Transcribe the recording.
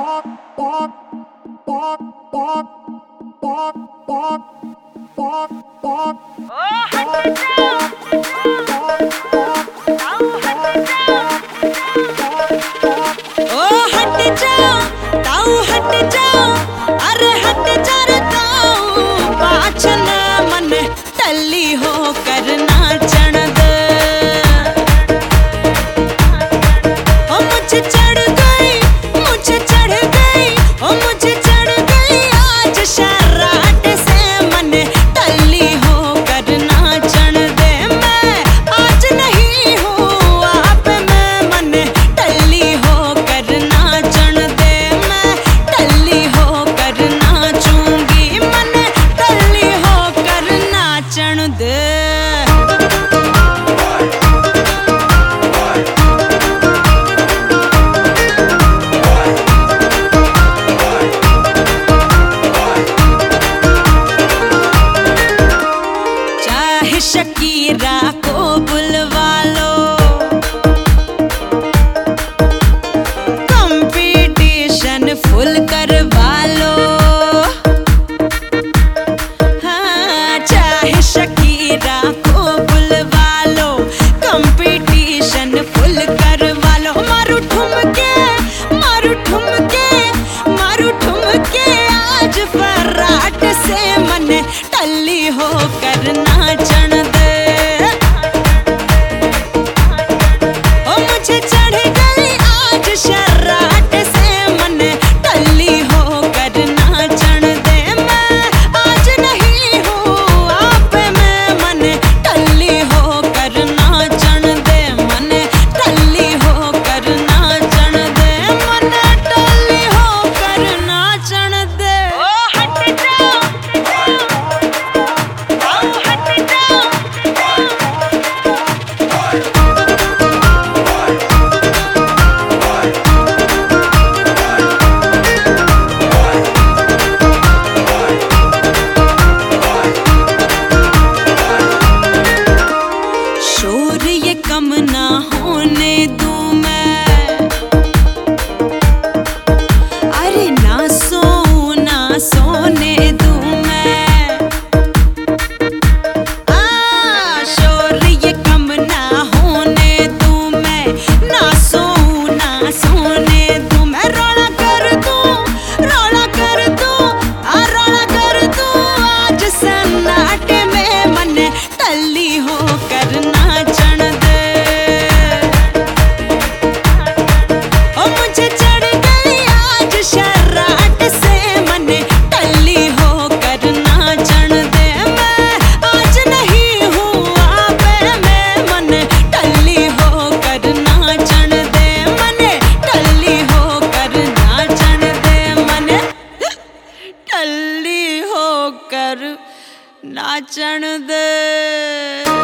Shakira को बुलवा लो, competition full करवा लो। हाँ, चाहे शकीरा को बुलवा लो, कंपटीशन फुल करवा लो। मारू ठुमके, मारू ठुमके, मारू ठुमके, आज फराट से मन टल्ली हो करना चढ़ दे। ओ मुझे चढ़ गई आज शर्राट से मन टल्ली हो करना चढ़ दे। मैं आज नहीं हूँ आप में मन टल्ली हो करना चढ़ दे। मन टल्ली हो करना चढ़ दे। मन टल्ली हो करना चढ़ दे। ओ हट जा, शोर ये कम ना होने दूं मैं, अरे ना सोने दूं मैं। शोर ये कम ना होने दूं मैं, ना सोने दूं मैं। रोना कर दूं, रोना कर दूं, रोना कर दूं आज सन्नाटे में मन टल्ली हो करना चढ़ दे। ओ मुझे चढ़ गई आज शर्राट से मन टल्ली हो करना चढ़ दे। मैं आज नहीं हूँ आप में मन टल्ली हो करना चढ़ दे। मन टल्ली हो करना चढ़ दे। मन टल्ली हो कर नाचण दे।